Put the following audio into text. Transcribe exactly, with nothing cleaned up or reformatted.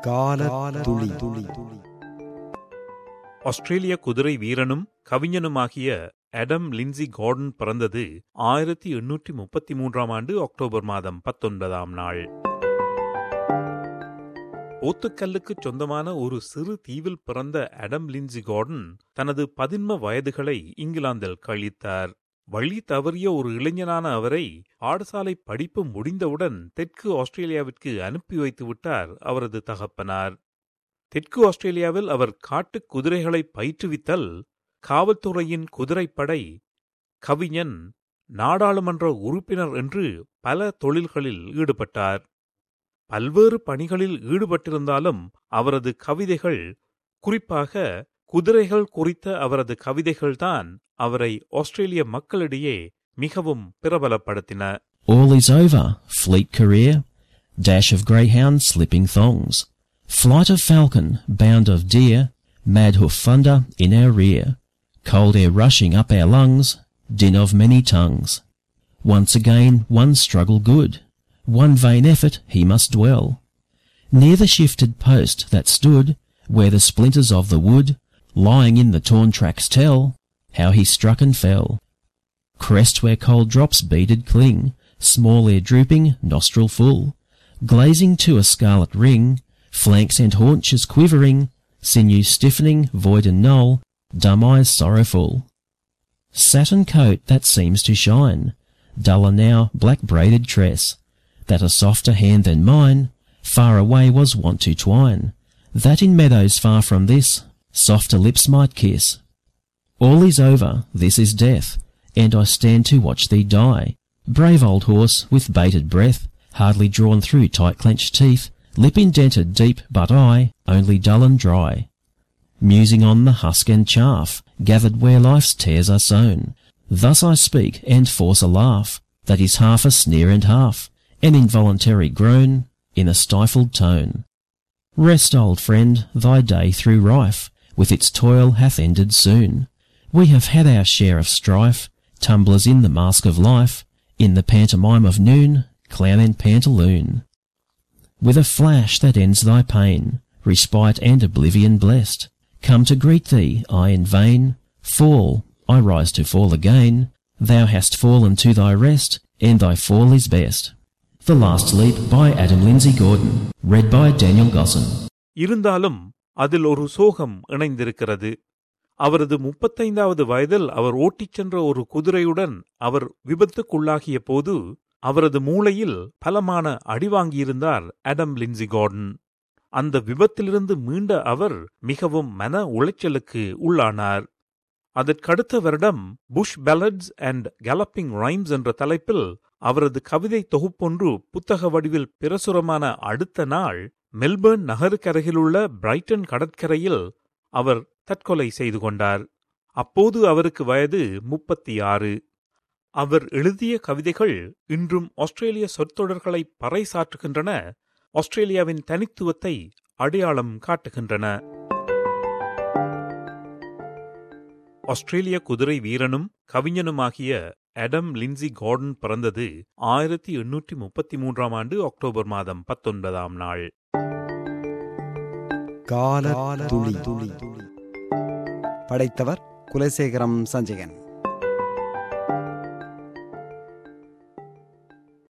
கால துளி துளி ஆஸ்திரேலிய குதிரை வீரனும் கவிஞனுமாகிய அடம் லின்சி கார்டன் பிறந்தது ஆயிரத்தி எண்ணூற்றி முப்பத்தி மூன்றாம் ஆண்டு அக்டோபர் மாதம் பத்தொன்பதாம் நாள். போத்துக்கல்லுக்கு சொந்தமான ஒரு சிறு தீவில் பிறந்த அடம் லின்சி கார்டன் தனது பதின்ம வயதுகளை இங்கிலாந்தில் கழித்தார். வழி தவறிய ஒரு இளைஞனான அவரை பாடசாலை படிப்பு முடிந்தவுடன் தெற்கு ஆஸ்திரேலியாவிற்கு அனுப்பி வைத்து விட்டார் அவரது தகப்பனார். தெற்கு ஆஸ்திரேலியாவில் அவர் காட்டுக் குதிரைகளை பயிற்றுவித்தல், காவல்துறையின் குதிரைப்படை, கவிஞன், நாடாளுமன்ற உறுப்பினர் என்று பல தொழில்களில் ஈடுபட்டார். பல்வேறு பணிகளில் ஈடுபட்டிருந்தாலும் அவரது கவிதைகள், குறிப்பாக குதிரைகள் குறித்த அவரது கவிதைகள்தான் அவரை ஆஸ்திரேலிய மக்களிடையே மிகவும் பிரபலப்படுத்தின. All is over, fleet career, dash of greyhound slipping thongs, flight of falcon, bound of deer, mad hoof thunder in our rear, cold air rushing up our lungs, din of many tongues. Once again one struggle good, one vain effort he must dwell, near the shifted post that stood, where the splinters of the wood, lying in the torn tracks tell, how he struck and fell. Crest where cold drops beaded cling, small air drooping, nostril full, glazing to a scarlet ring, flanks and haunches quivering, sinews stiffening, void and null, dumb eyes sorrowful. Satin coat that seems to shine, duller now black braided tress, that a softer hand than mine far away was wont to twine, that in meadows far from this softer lips might kiss. All is over, this is death, and I stand to watch thee die. Brave old horse, with bated breath, hardly drawn through tight-clenched teeth, lip indented deep, but I, only dull and dry. Musing on the husk and chaff, gathered where life's tares are sown, thus I speak, and force a laugh, that is half a sneer and half, an involuntary groan, in a stifled tone. Rest, old friend, thy day through rife, with its toil hath ended soon. We have had our share of strife, tumblers in the mask of life, in the pantomime of noon, clown and pantaloon. With a flash that ends thy pain, respite and oblivion blessed, come to greet thee, I in vain, fall, I rise to fall again, thou hast fallen to thy rest, and thy fall is best. The Last Leap by Adam Lindsay Gordon, read by Daniel Gosson. இருந்தாலும் அதில் ஒரு சோகம் இணைந்திருக்கிறது. அவரது முப்பத்தைந்தாவது வயதில் அவர் ஓட்டிச் சென்ற ஒரு குதிரையுடன் அவர் விபத்துக்குள்ளாகிய போது அவரது மூளையில் பலமான அடிவாங்கியிருந்தார் அடம் லின்சி கார்டன். அந்த விபத்திலிருந்து மீண்ட அவர் மிகவும் மன உளைச்சலுக்கு உள்ளானார். அதற்கடுத்த வருடம் bush ballads and galloping rhymes என்ற தலைப்பில் அவரது கவிதை தொகுப்பொன்று புத்தக வடிவில் பிரசுரமான அடுத்த நாள் மெல்பர்ன் நகருக்கருகிலுள்ள பிரைட்டன் கடற்கரையில் அவர் தற்கொலை செய்து கொண்டார். அப்போது அவருக்கு வயது முப்பத்தி ஆறு. அவர் எழுதிய கவிதைகள் இன்றும் ஆஸ்திரேலிய சொற்றொடர்களை பறைசாற்றுகின்றன, ஆஸ்திரேலியாவின் தனித்துவத்தை அடையாளம் காட்டுகின்றன. ஆஸ்திரேலிய குதிரை வீரனும் கவிஞனுமாகிய அடம் லின்சி கார்டன் பிறந்தது ஆயிரத்தி எண்ணூற்றி முப்பத்தி மூன்றாம் ஆண்டு அக்டோபர் மாதம் பத்தொன்பதாம் நாள். கால துளி துளி படைத்தவர் குலசேகரம் சஞ்சயன்.